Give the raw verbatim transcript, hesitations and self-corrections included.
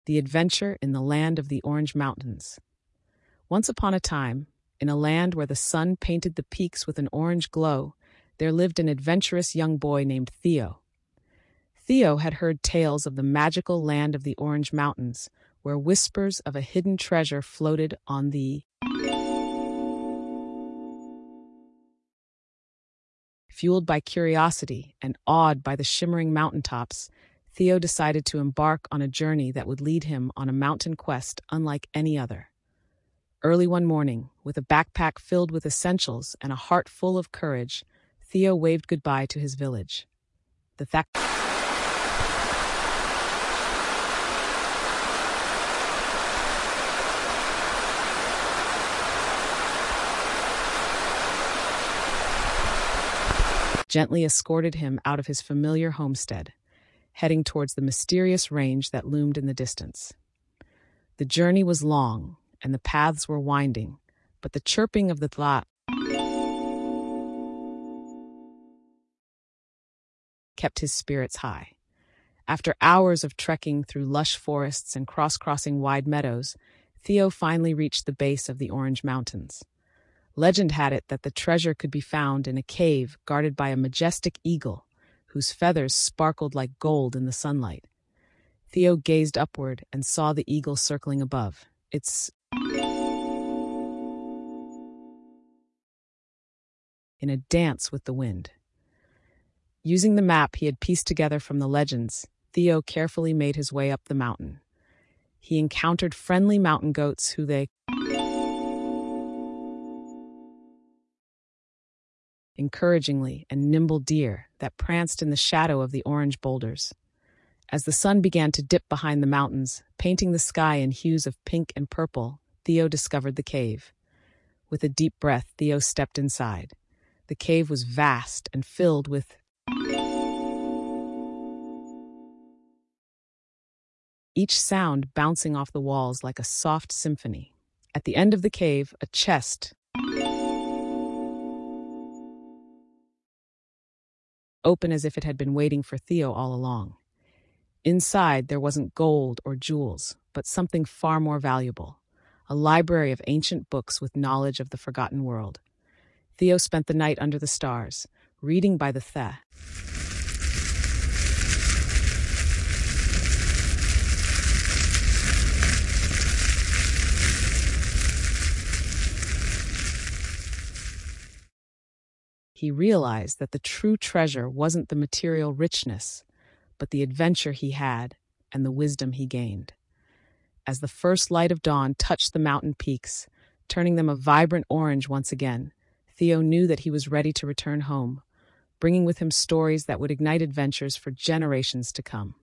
The Adventure in the Land of the Orange Mountains. Once upon a time, in a land where the sun painted the peaks with an orange glow, there lived an adventurous young boy named Theo. Theo had heard tales of the magical land of the Orange Mountains, where whispers of a hidden treasure floated on the Fueled by curiosity and awed by the shimmering mountaintops, Theo decided to embark on a journey that would lead him on a mountain quest unlike any other. Early one morning, with a backpack filled with essentials and a heart full of courage, Theo waved goodbye to his village. The fact gently escorted him out of his familiar homestead, heading towards the mysterious range that loomed in the distance. The journey was long, and the paths were winding, but the chirping of the tla kept his spirits high. After hours of trekking through lush forests and cross-crossing wide meadows, Theo finally reached the base of the Orange Mountains. Legend had it that the treasure could be found in a cave guarded by a majestic eagle, whose feathers sparkled like gold in the sunlight. Theo gazed upward and saw the eagle circling above, its in a dance with the wind. Using the map he had pieced together from the legends, Theo carefully made his way up the mountain. He encountered friendly mountain goats who they encouragingly and nimble deer that pranced in the shadow of the orange boulders. As the sun began to dip behind the mountains, painting the sky in hues of pink and purple, Theo discovered the cave. With a deep breath, Theo stepped inside. The cave was vast and filled with each sound bouncing off the walls like a soft symphony. At the end of the cave, a chest open as if it had been waiting for Theo all along. Inside, there wasn't gold or jewels, but something far more valuable, a library of ancient books with knowledge of the forgotten world. Theo spent the night under the stars, reading by the the. He realized that the true treasure wasn't the material richness, but the adventure he had and the wisdom he gained. As the first light of dawn touched the mountain peaks, turning them a vibrant orange once again, Theo knew that he was ready to return home, bringing with him stories that would ignite adventures for generations to come.